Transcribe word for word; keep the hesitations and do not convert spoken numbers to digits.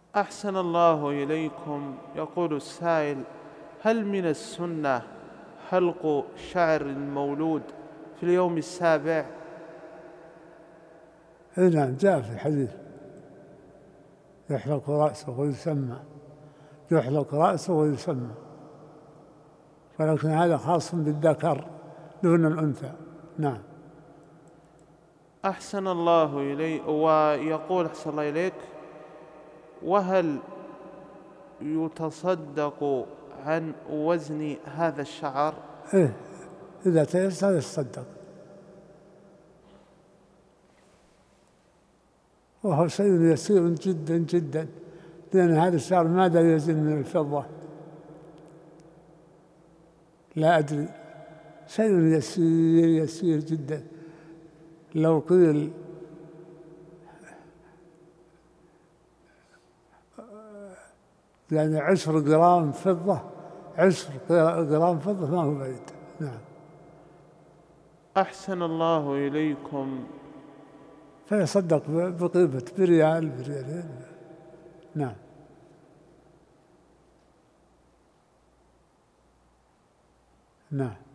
أحسن الله إليكم. يقول السائل: هل من السنة حلق شعر المولود في اليوم السابع؟ نعم، جاء في الحديث يحلق رأسه ويسمى، يحلق رأسه ويسمى، ولكن هذا خاص بالذكر دون الأنثى. نعم. أحسن الله إليك. ويقول: أحسن الله إليك، وهل يتصدق عن وزن هذا الشعر؟ إيه، إذا تيسر يتصدق، وهو شيء يسير جدا جدا، لأن هذا الشعر ماذا يزن من الفضة؟ لا أدري، شيء يسير يسير جدا. لو قيل يعني عشر جرام فضة، عشر جرام فضة ما هو بعيد. نعم. أحسن الله إليكم. فيصدق بقيمة بريال بريالين. نعم. نعم.